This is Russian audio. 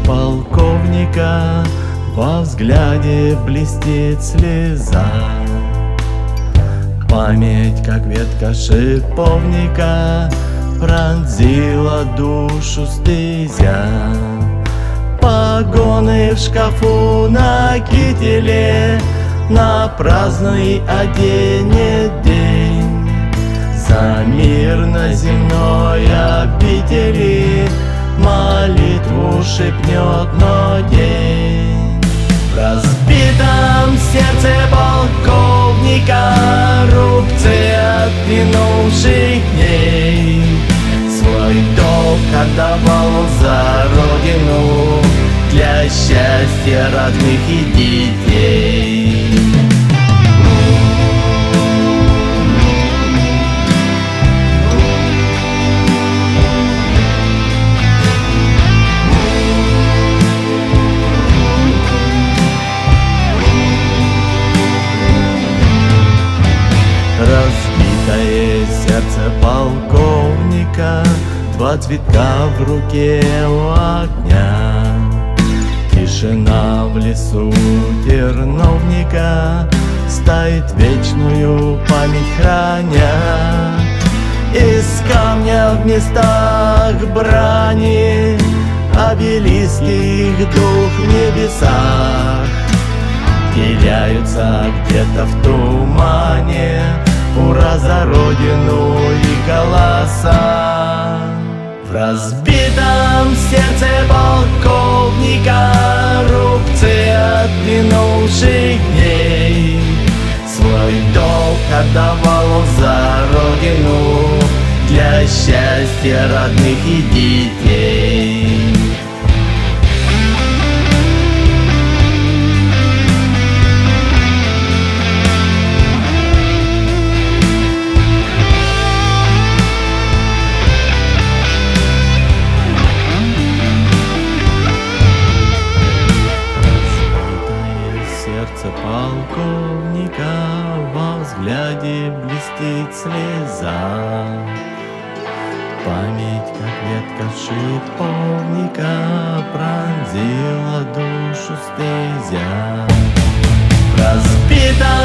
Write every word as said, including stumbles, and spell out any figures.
полковника во взгляде блестит слеза. Память, как ветка шиповника, пронзила душу стезя. Погоны в шкафу на кителе на праздный оденет день. За мир на земной обители молитву шепнет, но день. В разбитом сердце полковника рубцы от минувших дней. Свой долг отдавал за родину для счастья родных и детей. Разбитое сердце полковника, два цветка в руке у огня. Тишина в лесу терновника стоит вечную память храня. Из камня в местах брани обелиски их дух в небесах теряются где-то в тумане. Ура за родину и голоса. В разбитом сердце полковника рубцы от минувших дней. Свой долг отдавал за родину для счастья родных и детей. Сердце полковника во взгляде блестит слеза. Память, как ветка шиповника, пронзила душу стезя. В разбитом